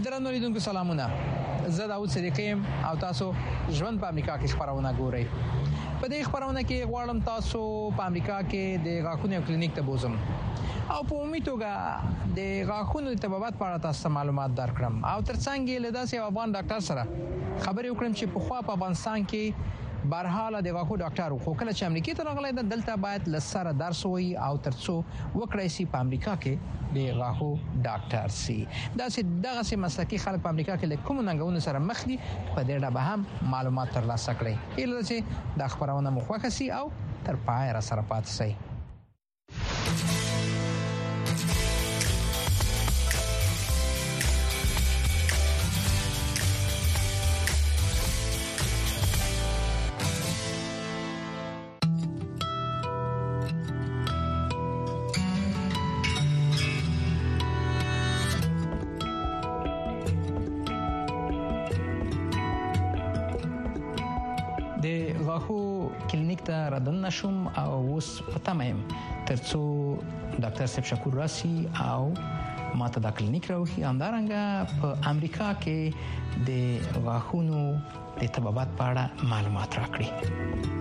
درنو لیدونکو سلامونه. زه داود صدیقی او تاسو ژوند په امریکا کې خبرونه ګورئ. په دې خبرونه کې غواړم تاسو په امریکا کې د غاښونو کلینیک ته بوزم او په عمومي توګه د غاښونو د طبابت په اړه تاسو معلومات درکړم او ترڅنګ یې له داسې افغان ډاکټر سره خبرې وکړم چې په خوا په افغانستان کې برحاله د غاښو ډاکټر خو کله چې امریکا ته راغلی دلته باید لسره درس وي او ترڅو وکړای شي په امریکا کې د غاښو ډاکټر سي. دغه سي مسلکي خلک په امریکا کې له کوم ننګونو سره مخ دي په دې اړه به هم معلومات ترلاسه کړئ. ایله چې د خبرونه مو خوښه سي او تر پای را سره پاتې سي. کلینیک ته راځم شوم او اوس پته مې ترڅو ډاکټر صاحب شکور راسي او ماته د کلینیک راوخی همدارنګه په امریکا کې د غاښونو د طبابت په اړه معلومات راکړي.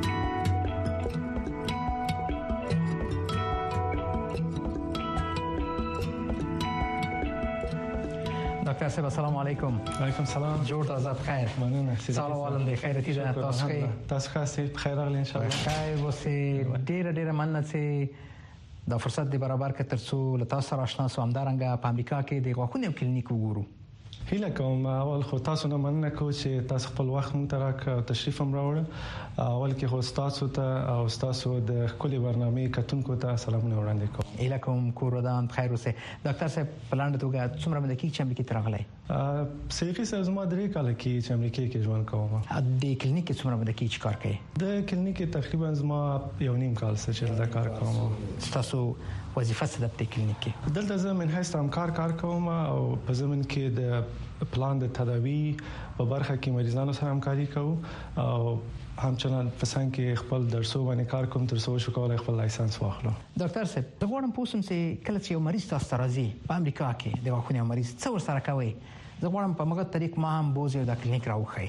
ډاکټر صاحب السلام علیکم. وعلیکم السلام. جوړ تازه بخیر. مننه. سلام علیکم. خیرتی ده تاسو کې. تاسو خاصه بخیر راغلی ان شاء الله. خیر وسه ډیره مننه چې د فرصت دی برابر کړ ترڅو له تاسو سره آشنا سو همدارنګه په امریکا کې د غاښونو کلینیک وګورو. هیله کوم اول خو تاسو نه مننه کوم چې تاسو خپل وخت مونږ ته راکړ تشریف هم راوړ. اول کې خو تاسو ته او تاسو د خپل برنامه کتونکو ته سلامونه وړاندې کوم. هیله کوم کورودان بخیر اوسه. ډاکټر صاحب پلاند توګه څومره مده کې چې امریکا ته راغلی؟ صحیح سره زما 3 کال کې چې امریکا کې ژوند کوم. د کلینیک څومره مده کې کار کوي؟ د کلینیک تقریبا زما 1.5 کال څخه چې کار کوم. تاسو وظیفه څه ده په کلینیک کې؟ دلته زه من حیث همکار کار کوم او په زمين کې د پلان د تداوی په برخه کې مریضانو سره همکاري کوم او همچنان په څنګه کې خپل درسو باندې کار کوم تر څو شو کولای خپل لایسنس واخلم. ډاکټر صاحب زه غواړم پوښتنه چې کله چې یو مریض تاسو ته راځي په امریکا کې د غاښونو مریض څه ورسره کوي؟ زه غواړم په مګر طریق ما هم بوزي د کلینیک راوخی.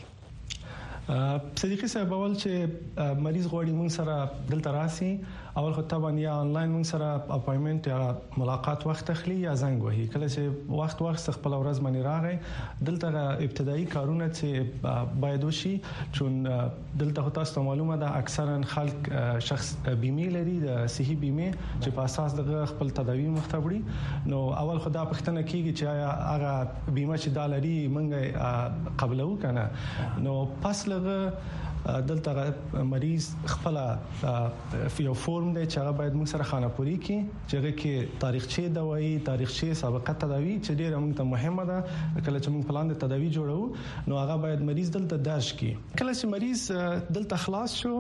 صدیقی صاحب اول چې مریض غواړي مون سره دلته راسي اول خو طبعا یا آنلاین مون سره اپاینټمنت یا ملاقات وخت اخلي یا زنګ وهي. کله چې وخت خپل ورځ باندې راغی دلته ابتدایي کارونه چې باید وشي چون دلته خو تاسو معلومه ده اکثرا خلک شخص بیمه لري د صحي بیمه چې په اساس د خپل تداوی مختبري. نو اول خدا پښتنه کیږي چې هغه بیمه چې دا لري مونږه قبلو کنه. نو پس دلته مریض خپل یو فورم دی چې هغه باید موږ سره خانه‌پوري کی چې هغه کې تاریخچه دوايي تاریخچه سابقه تداوی چې ډیره موږ ته مهمه ده. کله چې موږ پلان د تداوی جوړو نو هغه باید مریض دلته درج کی. کله چې مریض دلته خلاص شو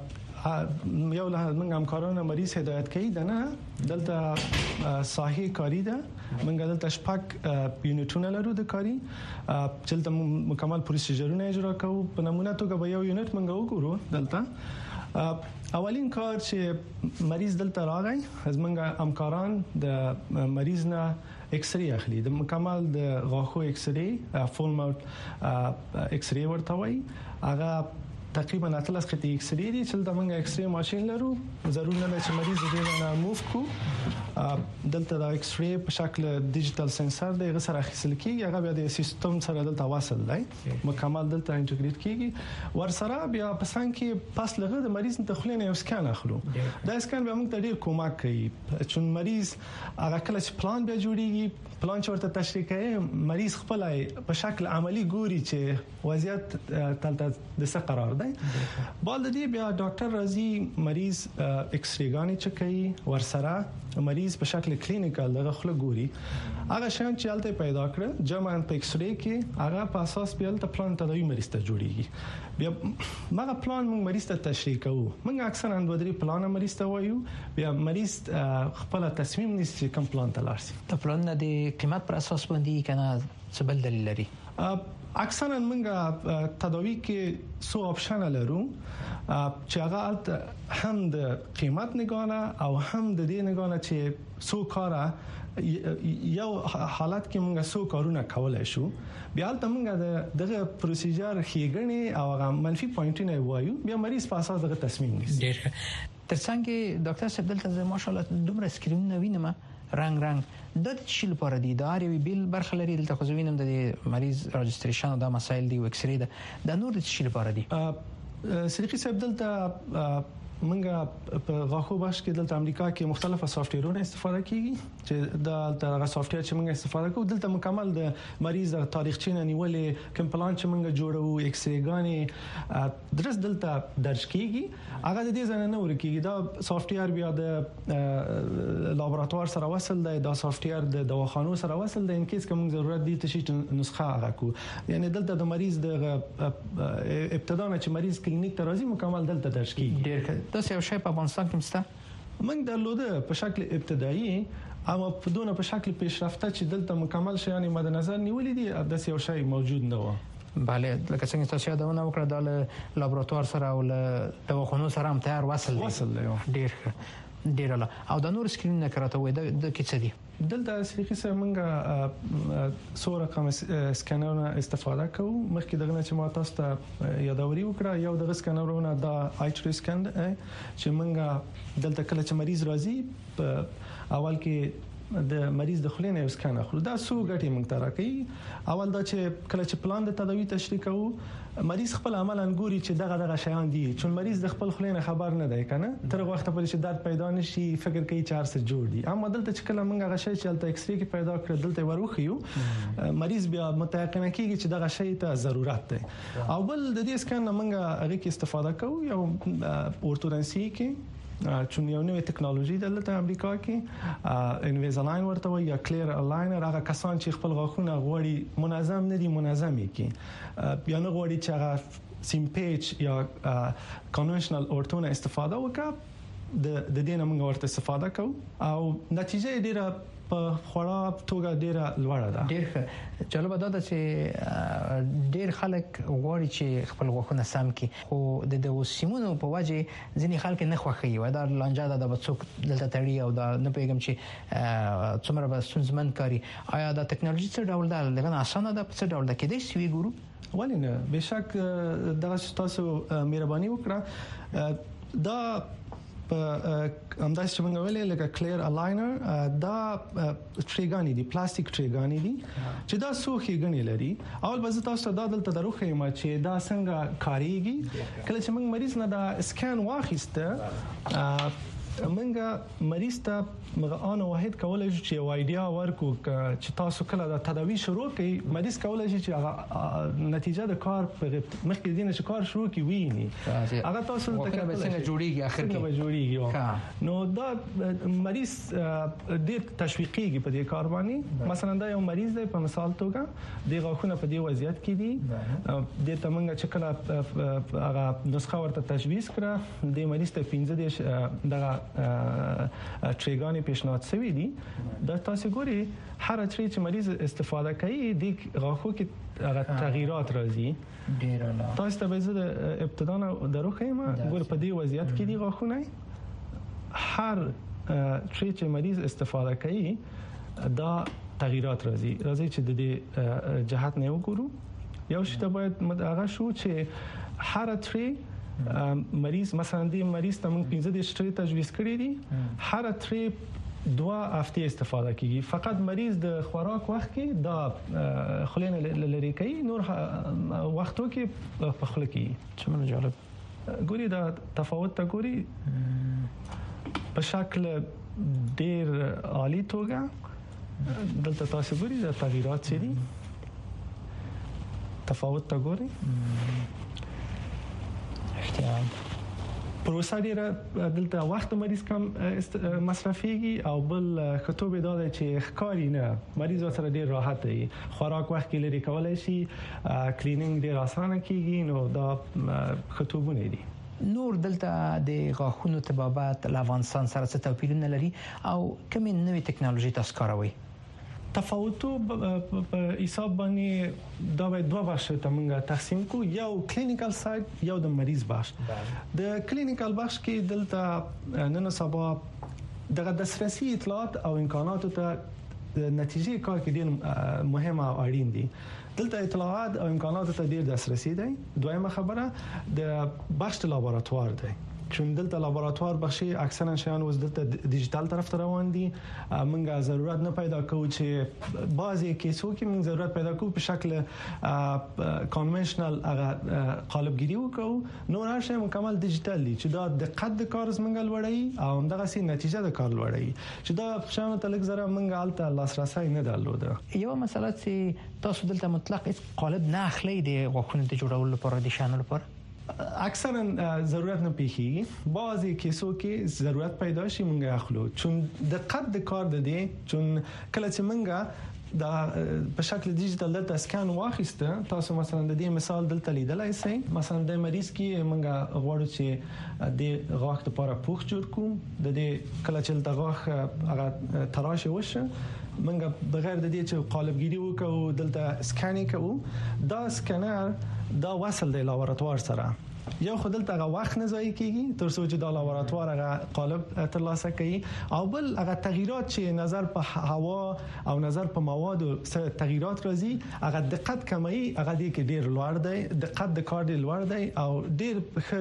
یو له موږ همکارانو مریض هدایت کوي دنه دلته صحي کاری ده. موږ دلته شپږ یونټونه لرو د کاری چې دلته مکمل پروسیجرونه اجرا کوو. په نمونه توګه به یو یونټ موږ وګورو دلته. اولین کار چې مریض دلته راغی از موږ همکاران د مریض نه ایکس ری اخلي. د مکمل د غاښو ایکس ری فول ماوث ایکس ری ورته وایي. هغه تقریبا اتلس خطي ایکس ری دي چې د موږ ایکس ری ماشين لرو. ضروري نه ده چې مریض دې نه موف کو. دلته د ایکس ری په شکل ډیجیټل سنسر دی غو سره اخیستل کیږي. هغه بیا د سیستم سره دلته وصل دی مکمل دلته انټیګریټ کیږي. ورسره بیا په څنګه کې پاس لغه د مریض ته خلینه یو سکان اخلو. دا سکان به موږ ته ډیر کومک کوي چې مریض هغه کله چې پلان به جوړیږي پلان چې ورته تشریح کوي مریض خپل په شکل عملی ګوري چې وضعیت تلته د څه قرار دی. بل د دې بیا ډاکټر راځي مریض ایکس ری غانې چکي ورسره مریض په شکل کلینیکل دغه خله ګوري. هغه شان چې الته پیدا کړ جمع په ایکس ری کې هغه په اساس پیل ته پلان تداوی مریض ته جوړیږي. بیا مغه پلان موږ مریض ته تشریح کوو. موږ اکثرا د ودري پلان مریض ته وایو. بیا مریض خپل تصمیم نیسي کوم پلان ته لاړ شي. د پلان د قیمت پر اساس باندې کنه څه بل دلیل لري؟ اکثرا موږ تداوی کې سو آپشن لرو چې هغه هم د قیمت نگانه او هم د دې نگانه چې سو کارا یو حالت کې موږ سو کارونه کولای شو بیا ته موږ دغه پروسیجر خېګنې او هغه منفي پوینټونه وایو بیا مریض په اساس دغه تصمیم نیسي. ډیر ترڅنګ ډاکټر صاحب دلته ماشاءالله دومره سکرینونه وینم رنگ د چیل لپاره دي دا اړوي بیل برخه لري دلته خو وینم د مریض رجستریشن او د مسایل دی او ایکس ری د نور د چیل لپاره دي. صدیقي صاحب دلته منګه په غاخو باش کې دلته امریکا کې مختلفه سافټویرونه استفاده کیږي چې دا سافټویر چې موږ استفاده کوو دلته مکمل د مریض د تاریخچه نیولې کوم پلان چې موږ جوړو ایکس ری غانې درس دلته درج کیږي هغه د دې ځنه نه ورکیږي دا سافټویر بیا د لابراتوار سره وصل دی دا سافټویر د دواخانو سره وصل دی ان کیس کوم ضرورت دي ته نسخه هغه کو یعنی دلته د مریض د ابتدا نه چې مریض کلینیک ته راځي مکمل دلته درج کیږي. ډیر تاسو یو شی په افغانستان کې مسته موږ درلوده په شکل ابتدایي اما په دونه په شکل پیشرفته چې دلته مکمل شیان مد نظر نیولې دي د یو شی موجود نه و. بله لکه څنګه تاسو یادونه وکړه د لابراتوار سره او د دواخانو سره هم تیار وصل دی ډیر لا او د نور سکرین نه کراته وای د کیڅ دي دلته صدیقي صاحب موږ سو رقم سکانرونه استفاده کوو مخکې دغه چې ما تاسو ته یادوري وکړه یو د سکانرونه د آیټری سکان چې موږ دلته کله چې مریض راځي په اول کې د مریض د خلینې یو سکان اخلو دا سو غټي موږ ته راکې اول دا چې کله چې پلان د تداوی تشریح کوو مریض خپل عمل انګوري چې دغه شیان دي چې مریض د خپل خلینې خبر نه دی کنه تر وخت پورې چې درد پیدا نشي فکر کوي چې ارسه جوړ دي اما دلته چې کله موږ هغه شی چې دلته ایکس ری کې پیدا کړ دلته وروخیو مریض بیا متيقن کیږي چې دغه شی ته ضرورت دی او بل د دې سکان موږ هغه کې استفاده کوو یو اورتودنسي کې چون یو نوې ټکنالوژي دلته امریکا کې انویزالاین ورته وي یا کلیر الاینر هغه کسان چې خپل غاښونه غوړي منظم نه دي منظمي کې یا نه غوړي چې هغه سیم پیچ یا کنونشنل اورتونه استفاده وکړي د دې نه موږ ورته استفاده کوو او نتیجه ډیره په خورا توګه ډیره لوړه ده. ډیر چلو به دا چې ډیر خلک غواړي چې خپل غوښونه سم کړي خو د سیمونو په وجه ځینې خلک نه خوښي وای دا لانجه د بچوک دلته تړي او دا نه پیغام چې څومره به سنځمن کاری آیا دا ټکنالوژي څه ډول ده لکه اسانه ده څه ډول ده کې دې سوي ګورو ولینه بشک دغه تاسو مهرباني وکړه دا همداسې چې موږ ویلې لکه کلیر الاینر دا ټریګانی دي پلاستیک ټریګانی دي چې دا سوخي غني لري اول به تاسو دا دلته دروخه ما چې دا څنګه کاریږي کله چې موږ مریض نه دا سکان واخیسته موږ مریض ته موږ ان واحد کولای شو چې یو ایډیا ورکو چې تاسو کله دا تداوی شروع کړئ مریض کولای شي چې نتیجه د کار په مخکې دینه چې کار شروع کی ویني هغه تاسو ته څنګه جوړیږي اخر کې جوړیږي نو دا مریض ډېر تشویقيږي په دې کار باندې مثلا دا یو مریض دی په مثال توګه د غاښونه په دې وضعیت کې دي د تمنګ چې کله هغه نسخه ورته تجویز کړه د مریض ته 15 دغه ټریګانی پیشنهاد شوی دي دا تاسو ګوري هر ټری چې مریض استفاده کوي د غاښو کې تغیرات راځي ډیر نه تاسو ته به د ابتدا دروخه ما ګور په دې وضعیت کې دي غاښونه هر ټری چې مریض استفاده کوي دا تغیرات راځي چې د دې جهت نه وګورو یو شی ته باید هغه شو چې هر ټری مریض مثلا دی مریض ته موږ 15 ټری تجویز کړی دي هر ټری 2 هفته استفاده کیږي فقط مریض د خوراک وخت کې دا خلینه لری کوي نور وختو کې په خله کې څومره جالب ګوري دا تفاوت ته ګوري په شکل ډیر عالی توګه دلته تاسو ګوري دا تغیرات څه دي تفاوت ته ګوري پروسه ډیره دلته وخت مریض کم مصرفيږي او بل خطوبه دا چې ښکاری نه مریض سره ډیر راحت دی خوراک وخت کې لري کولای شي کلینینګ ډیر اسانه کیږي نو دا خطوبونه دي نور دلته د غاښونو طبابت له افغانستان سره څه توپیرونه لري او کومې نوې ټکنالوژي تاسو کاروئ تفاوتو په حساب باندې دا به دوه بخش ته موږ تقسیم کو یو کلینیکل ساید یو د مریض بخش د کلینیکل بخش کې دلته نن سبا دغه دسترسي اطلاعات او امکانات ته د نتیجې کار کې ډېر مهمه او اړین دي دلته اطلاعات او امکانات ته ډېر دسترسي دی دویمه خبره د بخش لابراتوار دی چون دلته لابراتوار بخشي اکثرا شیان اوس دلته ډیجیټل طرف ته روان دي موږ ضرورت نه پیدا کوو چې بعضي کیسو کې موږ ضرورت پیدا کوو په شکل کنونشنل قالبګيري وکړو نو هر شی مکمل ډیجیټل دي چې دا دقت د کار زمنګ لوړی او دغه سي نتیجه د کار لوړی چې دا شانه تلک زره موږ الته لاسرسي نه درلوده یو مسله چې تاسو دلته مطلق قالب نه اخلي د غوښنه د جوړولو لپاره د شانو لپاره اکثرا ضرورت نه پیږي بعضی کیسو کې ضرورت پیدا شي مونږه اخلو چون دقت د کار د دې چون کله چې مونږه دا په شکل ډیجیټل دلته سکان واخیسته تاسو مثلا د دې مثال دلته لیدلای شئ مثلا د مریض کې مونږه غواړو چې د غاښ لپاره پوښ جوړ کوم د دې کله چې د غاښ هغه تراش وشه منګه بغیر د دې چې قالبګيري وکړو دلته سکانینګ کوو دا سکانر دا وصل دی لابراتوار سره یو خدل ته وخت نه ضایع کیږي تر څو چې د لابراتوار هغه قالب ترلاسه کوي او بل هغه تغیرات چې نظر په هوا او نظر په مواد تغیرات راځي هغه دقت کموي هغه د کې ډیر لوړ دی دقت د کار ډیر لوړ دی او ډیر ښه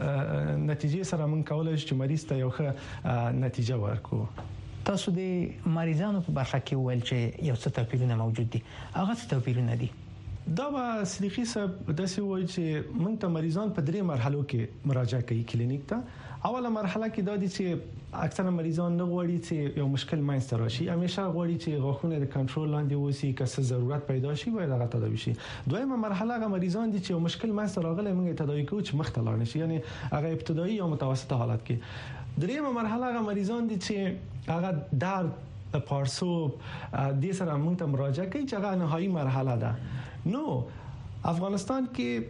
نتیجې سره من کولای شو چې مریض ته یو ښه نتیجه ورکړو تاسو د مریضانو په برخه کې ویل چې یو څه توپیرونه موجود دي هغه څه توپیرونه دي دا به صدیقي صاحب داسې وایي چې موږ ته مریضان په درې مرحلو کې مراجعه کوي کلینیک ته اوله مرحله کې دا دي چې اکثره مریضان نه غواړي چې یو مشکل ماینځ راشي همیشه غواړي چې غاښونه د کنټرول لاندې وسی که څه ضرورت پیدا شي باید هغه تداوي شي دویمه مرحله هغه مریضان دي چې یو مشکل ماینځ راغلی موږ تداوي کوو چې مخ ته لاړ نشي یعنی هغه ابتدایي یا متوسطه حالت کې دریمه مرحله هغه مریضان دي چې هغه درد پارسوب د سره موږ ته مراجعه کوي چې هغه نهایی مرحله ده نو افغانستان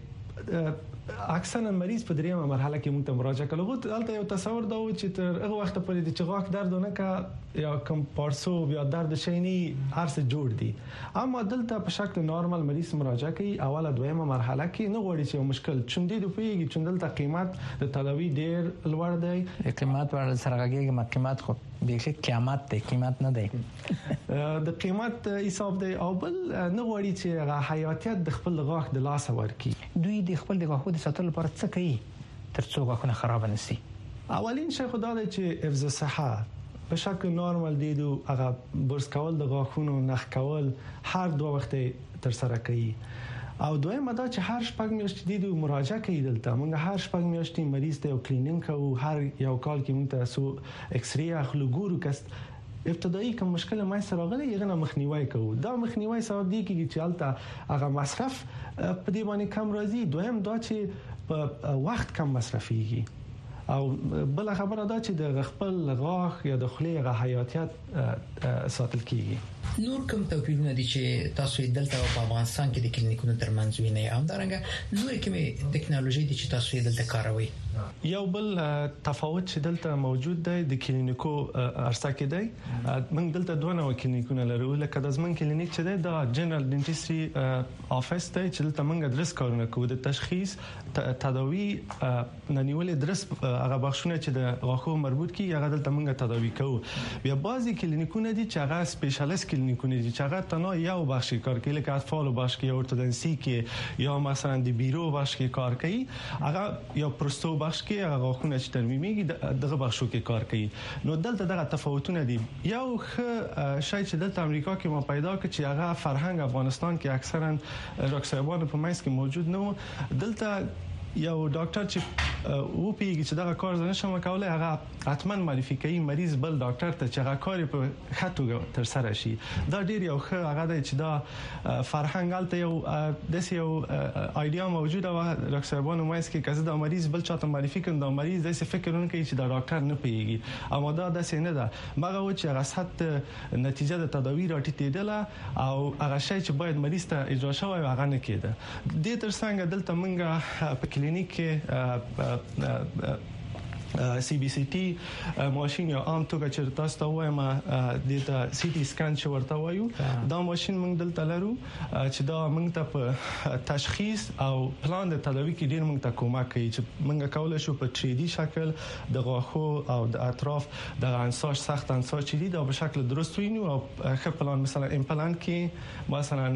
کې اکثرا مریض په دریمه مرحله کې موږ ته مراجعه کوي دلته یو تصور دا و چې تر هغه وخت پورې چې غاښ دردونه کا یا کم پارسوب یا درد شینی هر څه جوړ دي اما دلته په شکل نارمل مریض مراجعه کوي اوله دویمه مرحله کې نه غوړي چې مشکل چون دي پیږي چون دلته قیمت د تداوی ډیر لوړ دی قیمت ور سره راګي قیمت خو به قیامت دی قیمت نه دی د قیمت حساب دی او بل نه غوړي چې حیاتیت د خپل غاښ د لاس ورکی دوی د خپل غاښو د ساتلو لپاره څه کوي ترڅو غاښونه خراب نه شي اولین شی خدای دی چې حفظ صحه په شکل نارمل دي هغه برس کول د غاښونو نخ کول هر دوه وخت تر سره کوي او دویمه دا چې هر شپږ میاشتې د مراجعه کوي دلته موږ هر شپږ میاشتې مریض ته یو کلینینګ کوو هر یو کال کې موږ ته سو ایکس ری اخلو ګورو کست ابتدایي کوم مشکل ما سره راغلی یغه مخنیوي کوو دا مخنیوي سبب دی چې البته هغه مصرف په دې باندې کم راځي دویم دا چې په وخت کم مصرفيږي او بل خبره دا چې د خپل غاښ یا د خلی غ حیاتیت ساتل کیږي نور کوم توپیرونه دي چې تاسو دلته په افغانستان کې د کلینیکونو ترمنځ وینئ هم درنګ نور کومه ټکنالوژي دي چې تاسو دلته کاروي یو بل تفاوت چې دلته موجود دی د کلینیکو ارسا کې دی موږ دلته دوه نوع کلینیکونه لرو لکه د زمون کلینیک چې دی دا جنرال ډنټستري افیس دی چې دلته موږ درس کارونه کوو د تشخیص تداوی ننیول درس هغه بخښونه چې د غاښو مربوط کی هغه دلته موږ تداوی کوو بیا بعضی کلینیکونه دي چې هغه سپیشلیست کلینیکونه دي چې هغه تنها یو بخش کار کوي لکه اطفال بخش کې اورتودنسي کې یا مثلا د بیرو بخش کې کار کوي هغه یا پروستو بخش کې هغه غاښونه چې ترمیمي دغه بخشو کې کار کوي نو دلته دغه تفاوتونه دي یو شای چې دلته امریکا کې ما پیدا کړ چې هغه فرهنګ افغانستان کې اکثرا راکسایبان په مېس کې موجود نه دلته یو ډاکټر چې و پیږي چې دا کار زنه شمه کولای هغه حتما معرفي کوي مریض بل ډاکټر ته چې هغه کار په خاطر تر سره شي دا ډیر یو ښه هغه دی چې دا فرهنګ الته یو د یو ایډیا موجوده و راکسایبان مېس کې کزه دا مریض بل چاته معرفي کړي دا مریض د څه فکرونه کوي چې دا ډاکټر نه پیږي اما دا د څه نه ده مګه و چې هغه ست نتیجه د تداوی راټیټېدله او هغه شی چې باید مریض ته اجرا شوی هغه نه کېده د تر څنګه دلته منګه په کلینیک کې CBCT ماشين یا عام توګه چې تاسو ته وایم د سی ټي سکان چې ورته وایو دا ماشين موږ دلته لرو چې دا موږ ته په تشخیص او پلان د تداوی کې ډیر موږ ته کومک کوي چې موږ کولای شو په 3D شکل د غاښو او د اطراف د انساج سخت انساج چې دي دا په شکل درست وینو او ښه پلان مثلا امپلانت کې مثلا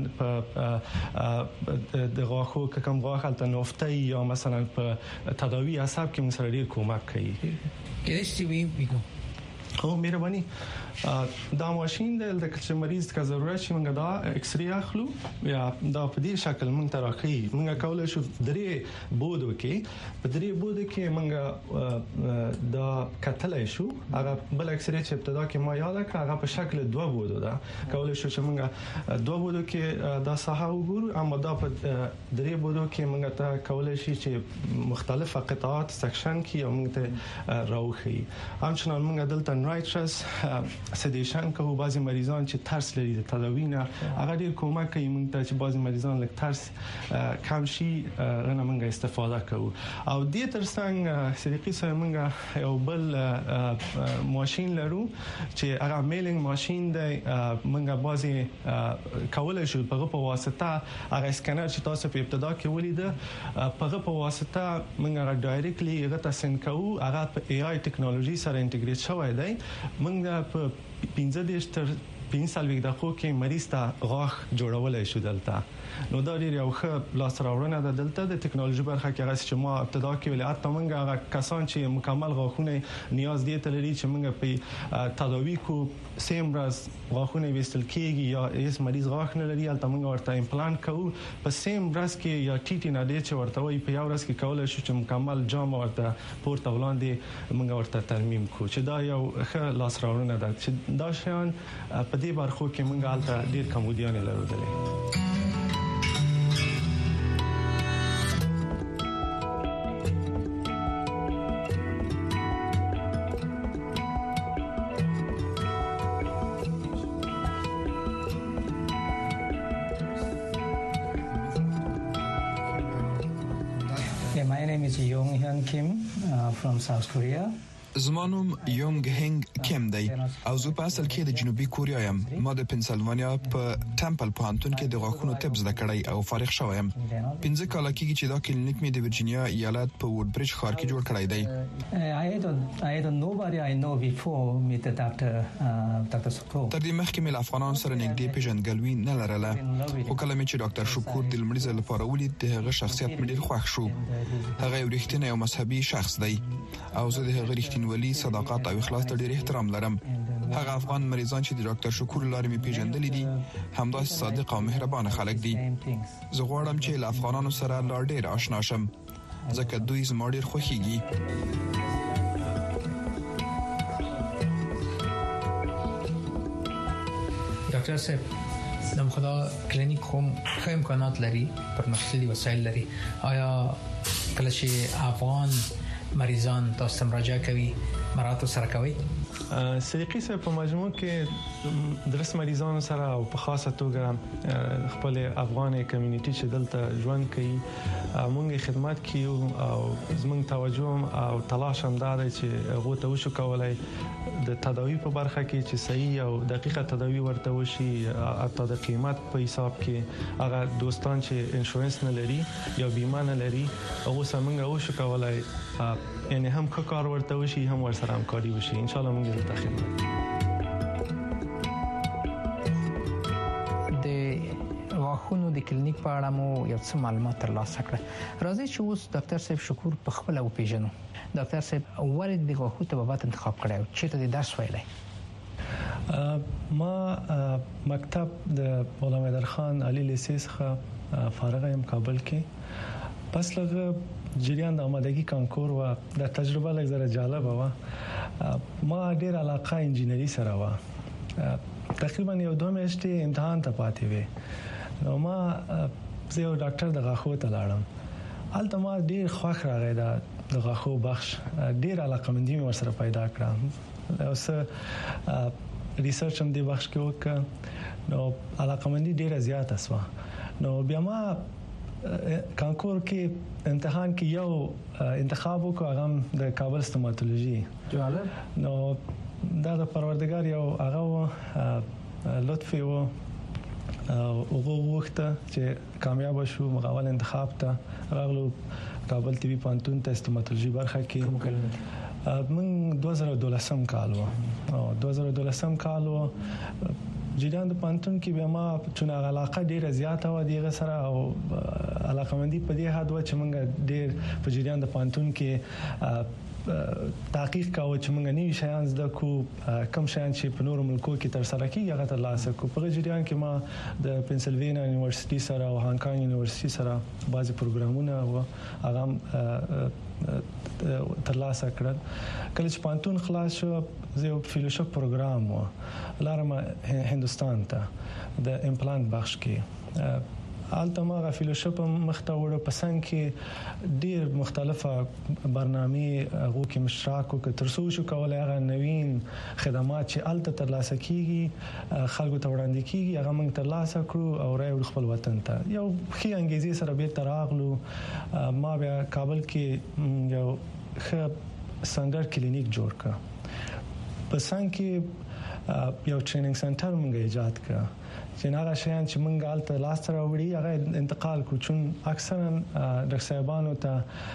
په د غاښو کوم غاښ الته نوفته یا مثلا په تداوی عصب کې موږ سره ډیر کومک کوي. ¿Quieres subir? خو مهرباني دا ماشين د چې مریض کا ضرورت شي موږ دا ایکس ری اخلو یا دا په دې شکل موږ ته راخي موږ کولای شو درې بودو کې په درې بودو کې موږ دا کتلای شو هغه بل ایکس ری چې ابتدا کې ما یاد کړ هغه په شکل دوه بودو دا کولای شو چې موږ دوه بودو کې دا ساحه وګورو اما دا په درې بودو کې موږ ته کولای شي چې مختلفه قطعات سکشن کې او موږ ته راوخي همچنان موږ دلته نایټرس سدیشن کوو بعضی مریضان چې ترس لري د تداوی نه هغه ډیر کومک کوي موږ ته چې بعضی مریضان لکه ترس کم شي غنه موږ استفاده کوو او دې ترڅنګ صدیقي سره موږ یو بل ماشين لرو چې هغه میلینګ ماشين دی موږ بعضی کولای شو په واسطه هغه سکینر چې تاسو په ابتدا کې ولید په واسطه موږ هغه ډایرکټلی هغه تاسو کوو هغه په ای آی ټیکنالوژي سره انټیګریټ شوی دی موږ په 15 تر 15 دقیقو کې مریض ته غاښ جوړولای شو دلته نو دا ډیر یو ښه لاس راوړنه ده دلته د ټیکنالوژي برخه کې هغه چې ما ابتدا کې ویل اته موږ هغه کسان چې مکمل غاښونه نیاز دي ته لري چې موږ په تداوی کو سیم راز غاښونه وستل کېږي یا هیڅ مریض غاښ نه لري البته موږ ورته امپلانت کوو په سیم راز کې یا ټي ټي نه دي چې ورته وي په یو راز کې کولای شو چې مکمل جام ورته پورته ولاندې موږ ورته ترمیم کو چې دا یو ښه لاس راوړنه ده چې دا شان په دې برخو کې موږ البته ډیر کمودیان لرو دلته My name is Yong Hyun Kim from South Korea. زما نوم یونګ هنګ کیم دی او زه په اصل کې د جنوبي کوریا یم ما د پنسلوانیا په ټمپل پوهنتون کې د غاښونو طب زده کړی او فارغ شوم 15 کال کېږي چې دا کلینیک مې د ورجینیا ایالت په ووډ برج ښار کې جوړ کړی دی I don't nobody I know before meet the doctor Sukur. تر دې مخکې مې له افغانانو سره نږدې پیژندګلوي نه لرله خو کله مې چې ډاکټر شکور د لمړي ځل لپاره ولید د هغه شخصیت مې ډېر خوښ شو هغه یو رښتینی او مذهبي شخص دی او زه د هغه رښتینولي صداقت او اخلاص ته ډېر احترام لرم هغه افغان مریضان چې د ډاکټر شکور لارې مې پیژندلې دي همداسې صادق او مهربان خلک دي زه غواړم چې له افغانانو سره لا ډېر آشنا شم ځکه دوی زما ډېر خوښیږي ډاکټر صاحب د مخدا کلینیک هم ښه امکانات لري پرمختللي وسایل لري آیا کله چې افغان مریضان تاسو مراجعه کوي مراتب سره کوي صدیقي صاحب په مجموع کې درس مریضانو سره او په خاصه توګه خپل افغان کمیونټي چې دلته ژوند کوي موږ خدمات کوي او زموږ توجه او تلاش هم دا دی چې هغه ته وشو کولای د تداوی په برخه کې چې صحیح او دقیقه تداوی ورته وشي حتی د قیمت په حساب کې هغه دوستان چې انشورنس نه لري یا بیمه نه لري هغه څنګه وشو کولای یعنی هم کار ورته وشي هم ورسره همکاري وشي ان شاء الله موږ دلته خدمت د غاښونو د کلینیک په اړه مو یو څه معلومات ترلاسه کړل راځي چې اوس ډاکټر صاحب شکور په خپل او پیژنو ډاکټر صاحب ولې د غاښونو طبابت انتخاب کړو چې ته د درس ویلای ما مکتب د مولانا حیدرخان علي لیسیس څخه فارغ یم کابل کې پس لغه جریان د آمادگی کانکور و د تجربه لږ زره جالبه و ما ډیر علاقه انجینری سره و تقریبا یو 2 میاشتې امتحان ته پاتې وې نو ما زه یو ډاکټر د غاښو ته لاړم البته ما ډیر خوښ راغی د غاښو بخش ډیر علاقه مندي مې ورسره پیدا کړم اوس ریسرچ هم دی بخش کې وکړ نو علاقه مندي ډیره زیاته شوه نو بیا ما کانکور کې امتحان کې یو انتخاب وکړ هغه د کابل ستوماتولوژي جالب نو دا د پروردګار یو هغه لطف و او وخت چې کامیاب شو مغاول انتخاب ته راغلو کابل ټي وي پانتون ته ستوماتولوژي برخه کې من 2012 کال و او 2012 کال و جریان د پانتون کې به ما چونه علاقه ډیره زیاته و دیغه سره او علاقمندي په دې حد و چې موږ ډیر په جریان د پانتون کې تحقیق کاوه چې موږ نوي شیان زده کو کم شیان چې په نورو ملکو کې تر سره کیږي هغه ترلاسه کو په جریان کې ما د پنسلوانیا یونیورسيټي سره او هانکانګ یونیورسيټي سره بعضي پروګرامونه او هغه ترلاسه کړل کله چې پانتون خلاص شو زه فیلوشپ پروګرام و لارم هندستان ته د امپلانت بخش کې التماغه فیلوشپ مختوره پسند کې ډیر مختلفه برنامه هغه کې مشترک او ترسو شو کولای هغه نوین خدمات چې الته ترلاسه کیږي خلکو ته وړاندې کیږي هغه موږ ترلاسه کړو او راوړ خپل وطن ته یو خي انګیزي سره به تراغلو ما بیا کابل کې یو سنټر کلینیک جوړ کړ پسند کې یو ټریننګ سنټر موږ ایجاد کړ چې هغه شیان چې موږ الته لاس راوړي هغه انتقال کو چون اکثرا د صاحبانو ته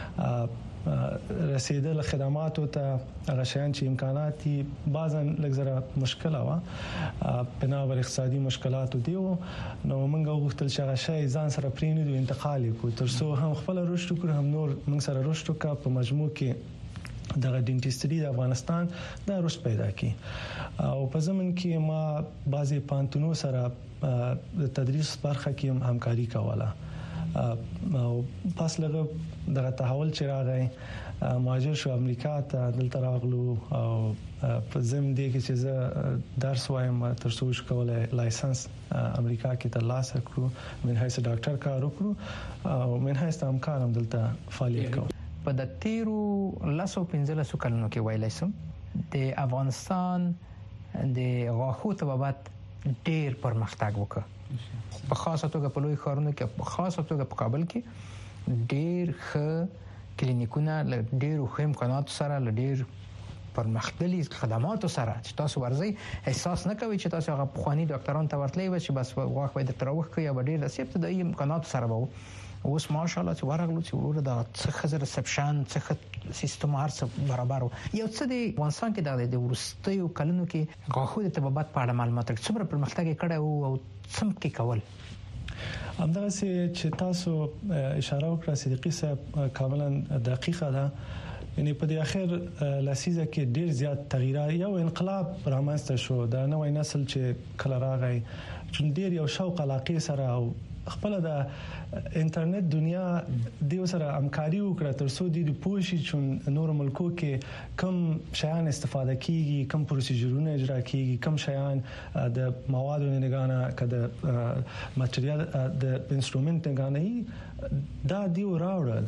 رسیدل خدماتو ته هغه شیان چې امکانات دي بعضا لږ مشکله و بنابر اقتصادي مشکلات دیو نو موږ غوښتل چې هغه شی ځان سره پرینو انتقال کو ترڅو هم خپل رشد کړو هم نور موږ سره رشد وکړو په مجموع کې د ډینټیستري د افغانستان د رشد پیدا کی او په زمن کې ما بعضي پانتونو سره د تدریس برخه کې همکاري کوله او پس لغه د تحول چې راغی مهاجر شو امریکا ته دلته راغلو او په زم دې کې چې زه درس وایم ترڅو کوله لایسنس امریکا کې ترلاسه کړو من هیڅ ډاکټر کار وکړو او من هیڅ همکار هم دلته فعالیت کوم په د تیرو 15 کلونو کې ویلای سم د افغانستان د غاښو طبابت ډیر پرمختګ وکړ په خاصه توګه په لوی ښارونو کې په خاصه توګه په کابل کې ډیر ښه کلینیکونه له ډیرو ښه امکاناتو سره له ډیر پرمختللي خدماتو سره چې تاسو ورځي احساس نه کوئ چې تاسو هغه پخوانی ډاکټران ته ورتلئ چې بس غاښ باید تروخ کوي یا ډیر د ابتدایي امکاناتو سره وو اوس ماشاءالله چې ورغلو چې ورور د څخه ریسپشن څخه سیستم هرڅ برابر یو څه د افغانستان کې د ورستیو کلونو کې غاښو د طبابت په اړه معلومات څومره پرمختګ کړی او څم کې کول همدغه چې تاسو اشاره وکړه صدیقي صاحب کاملا دقیقه ده یعنی په دې اخر لسیزه کې ډیر زیات تغیرات یو انقلاب رامنځته شو د نوې نسل چې کله راغی چې ډیر یو شوق علاقه سره او خپل د انټرنیټ دنیا دیو سره همکاري وکړه ترڅو د پوښي چې نور ملکو کې کم شیان استفاده کیږي کم پروسیجرونه اجرا کیږي کم شیان د موادو نگانه کده ماتریال د انسټرومنت نگانه دا دیو راوړل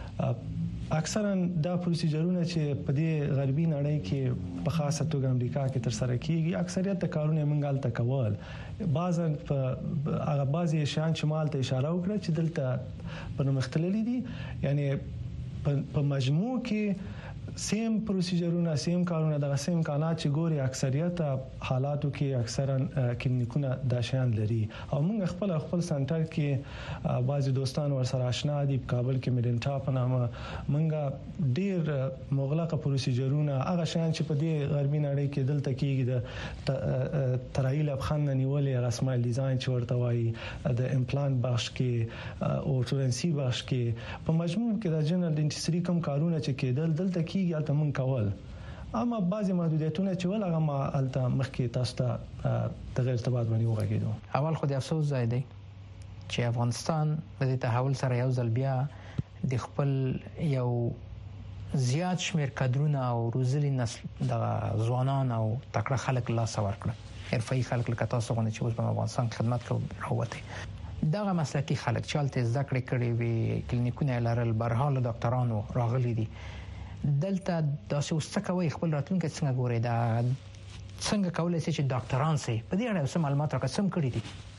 اکثرا دا پروسیجرونه چې په دې غربي نړۍ کې په خاصه توګه امریکا کې تر سره کیږي اکثریت د کارونه منګال تکول بعضن په هغه بعضي شیان چې مال ته اشاره وکړه چې دلته په مختلفي دي یعنی په مجموع کې سیم پروسیجرونه سیم کارونه د سیم امکانات چې ګوري اکثریت حالاتو کې اکثرا کلینیکونه د شیان لري او موږ خپل سنټر کې بعضي دوستان ور سره آشنا دي په کابل کې میډنټا په نامه موږ ډیر مغلقه پروسیجرونه هغه شیان چې په دې غربي نړۍ کې دلته کېږي د ترایل افخان نیولې رسمي ډیزاین چې ورته وایي د امپلانت بخش کې او اورتودنسي بخش کې په مجموع کې د جنرال ډینټیستري کوم کارونه چې کېدل دلته کې الته من کول اما بعضی محدودیتونه چې ولغه ما الته مخکې تاسو ته د غیر ارتباط باندې وغږیدو اول خو د افسوس ځای دی چې افغانستان د تحول سره یو ځل بیا د خپل یو زیات شمیر کادرونه او روزلي نسل د ځوانان او تکړه خلک لاس ورکړه حرفي خلک لکه تاسو غوښنه چې اوس په افغانستان خدمت کوي راوته دغه مسلکي خلک چې الته زده کړې کړې وي کلینیکونه لرل برحال ډاکټرانو راغلي دي دلته تاسو وسکوي خپل راتلونکي څنګه ګوري دا څنګه کولای شي چې ډاکټران سي په دې اړه څه معلومات راکړم کړی دي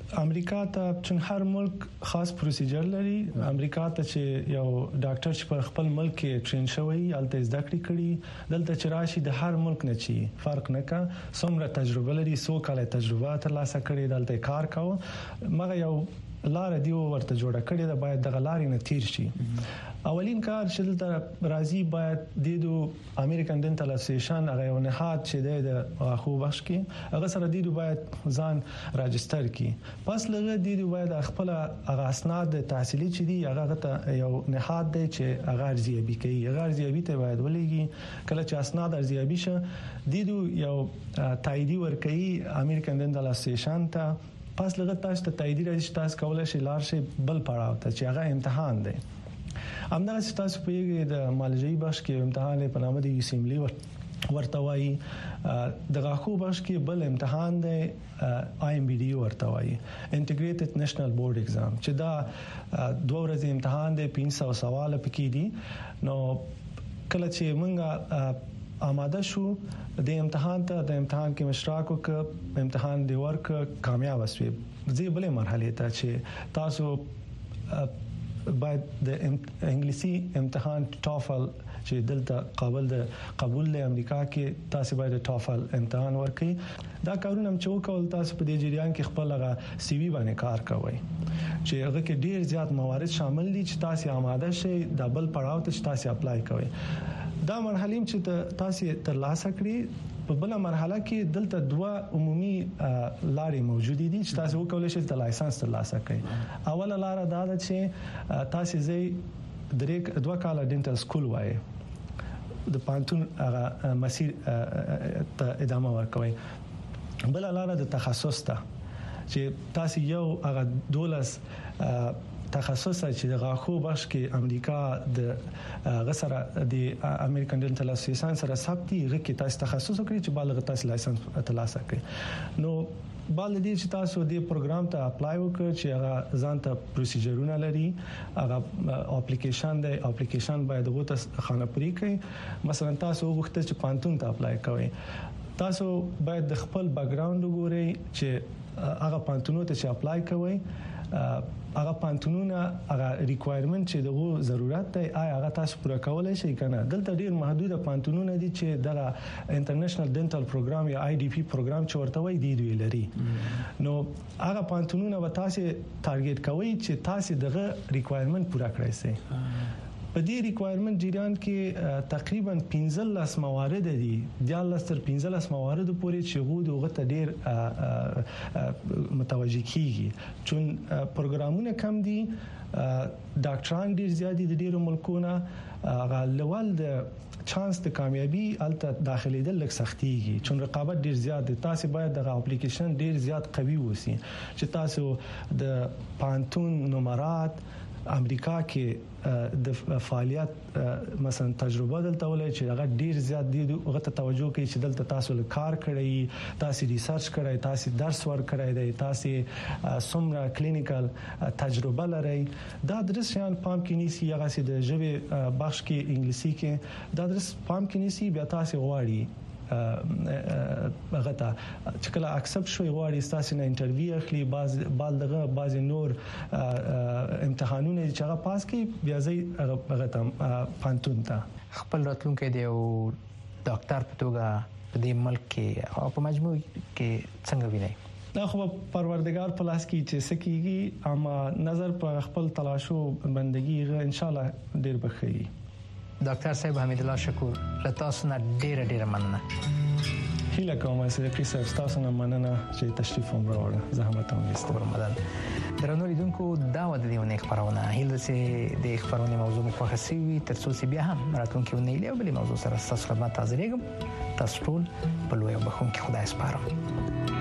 امریکا ته چې هر ملک خاص پروسیجر لري. امریکا ته چې یو ډاکټر چې په خپل ملک کې ټرین شوی الته زده کړې کړي دلته چې راشي د هر ملک نه چی فرق نه کا څومره تجربه لري سو کاله تجربه ترلاسه کړي دلته کار کاوه مګر یو لار دی ورته جوړه کړې ده باید د غلارې نه تیر شي. اولین کار چې دلته راځي باید د امریکن ډنټل اسوسییشن هغه یو نهاد چې د خو بخش کې هغه سره د باید ځان راجستر کړي. پس لږه د باید خپل هغه اسناد تحصیلي چې دی هغه یو نهاد دی چې هغه ارزیابي کوي. هغه ارزیابي ته باید ولېږي کله چې اسناد ارزیابي شه د یو تاییدي ورکړي امریکن ډنټل اسوسییشن ته. پس لږه تاسو ته تایید راځي تاسو کولای شئ لار شي بل پړاو ته چې هغه امتحان دی. همدغه چې تاسو په د مالجی بخش کې امتحان په نامه د اسمبلی ورته وایي د غاخو بخش کې بل امتحان دی IMBD ورته وایي انټیګریټډ نېشنل بورډ ایگزام چې دا 2 ورځې امتحان دی 500 سوال پکې دي. نو کله چې موږ آماده شو د امتحان کې مشترک وک امتحان دی ورک کامیاب وسوي زی بلې مرحله ته چې تاسو باید د انګلیسي امتحان ټافل چې دلته قبول له امریکا کې تاسو باید ټافل امتحان ورکړئ. دا کارونه چې وکول تاسو په دې جریان کې خپل هغه سی وی باندې کار کوئ چې هغه کې ډیر زیات موارد شامل دي چې تاسو آماده شئ د بل پړاو ته تاسو اپلای کوئ. دا مرحله چې تاسو ترلاسه کړئ په بل مرحله کې دلته 2 عمومي لارې موجود دي چې تاسو وکولای شئ د لایسنس ترلاسه کړئ. اوله لار دا ده چې تاسو زی 2 کال ډنټل سکول وایي د پانتون هغه مسیر ته ادامه ورکوي. بل لار د تخصص ته چې تاسو یو هغه 12 تخصص چې د غاخو بخش کې امریکا د غسر د امریکن ډنټل اسوسییشن سره ثبتي غوښتي تاسو تخصص وکړي چې بالغ تاسو لایسنس ترلاسه کړئ. نو بل دې چې تاسو د پروګرام ته اپلای وکړئ چې هغه ځان ته پروسیجرونه لري هغه اپلیکیشن دی اپلیکیشن باید غوته خانپری کړئ. مثلا تاسو وغوښتل چې پانتون ته اپلای کوئ تاسو باید د خپل بیک ګراوند وګورئ چې هغه پانتونو ته چې اپلای کوئ هغه پانتونونه هغه ریکوایرمنت چې دغه ضرورت دی هغه تاسو پوره کولای شئ کنه. دلته ډیر محدوده پانتونونه دي چې دغه انټرنیشنل ډنټل پروګرام یا IDP پروګرام چې ورته وایي دی لري. نو هغه پانتونونه به تاسو ټارګټ کوي چې تاسو دغه ریکوایرمنت پوره کړئ سي. په دې ریکوایرمنت جریان کې تقریبا 15 موارد دي 14 تر 15 موارد پورې چې غو دغه ډیر متوجي کیږي چون پروګرامونه کم دي ډاکټران ډیر زیات دي د ډیرو ملکونو هغه لول د چانس د کامیابی الته داخلي د لک سختيږي چون رقابت ډیر زیات دي. تاسو باید د اپلیکیشن ډیر زیات قوي وسی چې تاسو د پانتون نمبرات امریکا کې د فعالیت مثلا تجربه دلته ولې چې هغه ډیر زیات دي هغه ته توجه کوي چې دلته تاسو له کار کړی تاسو ریسرچ کړی تاسو درس ور کړی دی تاسو څومره کلینیکل تجربه لري. دا درس یان پام کې نیسی هغه سي د ژبه بخش کې انګلیسي کې دا درس پام کې نیسی بیا تاسو غواړي هغه ته چې کله اکسپټ شوی غواړي تاسو نه انټرویو اخلي بعض نور امتحانونه چې هغه پاس کړي بیا ځي هغه ته پانتون ته خپل راتلونکو دی او ډاکټر په توګه په دې ملک کې او په مجموع کې څنګه ویني؟ دا خو پروردگار په لاس کې چې سکیږي اما نظر په خپل تلاشو بندگی ان شاء الله ډیر بخي. ډاکټر صاحب حمید الله شکور لتاسو نه ډیر مننه. هیله کوم چې کریسټف تاسو نه مننه چې تشریف هم راوړل زحمت هم وستو رمضان. درنو لیدونکو دا و د دې ونې خبرونه هیله چې د خبرونه موضوع مو خوښ شي ترڅو چې بیا هم راتلونکي ونې له بلې موضوع سره تاسو خدمت حاضرېږم. تاسو ټول په لوی او بخښونکي خدای سپارم.